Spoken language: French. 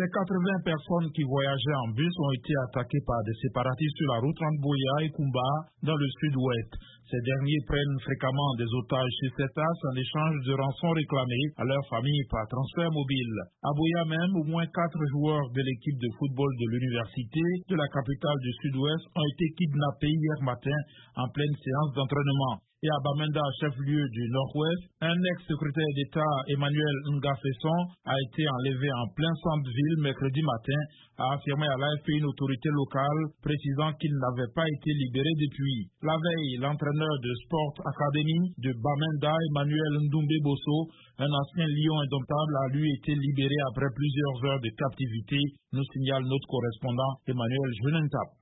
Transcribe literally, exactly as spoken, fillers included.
Ces quatre-vingts personnes qui voyageaient en bus ont été attaquées par des séparatistes sur la route entre Boya et Kumba dans le sud-ouest. Ces derniers prennent fréquemment des otages chez CETAS en échange de rançons réclamées à leur famille par transfert mobile. À Boya même, au moins quatre joueurs de l'équipe de football de l'université de la capitale du sud-ouest ont été kidnappés hier matin en pleine séance d'entraînement. Et à Bamenda, chef-lieu du Nord-Ouest, un ex-secrétaire d'État, Emmanuel Ngafesson, a été enlevé en plein centre-ville mercredi matin, a affirmé à l'A F P une autorité locale précisant qu'il n'avait pas été libéré depuis. La veille, l'entraîneur de Sport Academy de Bamenda, Emmanuel Ndoumbe Bosso, un ancien lion indomptable, a lui été libéré après plusieurs heures de captivité, nous signale notre correspondant Emmanuel Junentap.